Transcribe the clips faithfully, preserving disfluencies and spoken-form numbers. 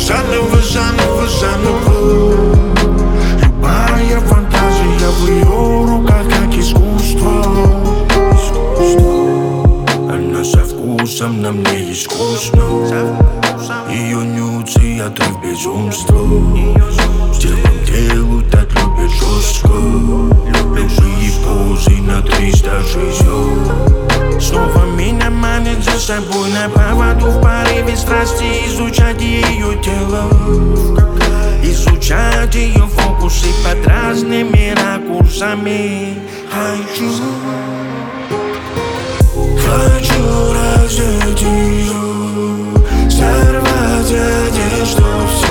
заново, заново, заново. Любая фантазия в ее руках, как искусство. Она со вкусом, на мне искусно. Ее нюцы, отрыв безумства. Телом делают, так любят жестко. Любые позы на триста шестьдесят. Снова меня манит за собой на поводу, в порыве страсти изучать ее тело. Изучать ее фокусы под разными ракурсами. Хочу, хочу раздеть ее, сорвать одежду,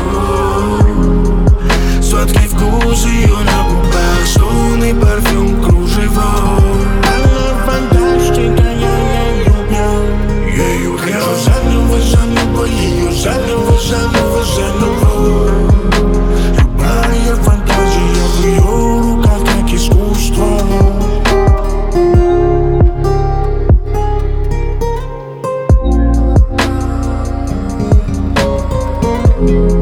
все. Сладкий вкус ее на губах, сонный парфюм, кружево. Она фантастика, я ее люблю. Ею хочу заново, заново, ее заново, заново, заново. Любая фантазия в ее руках, как искусство. Thank you.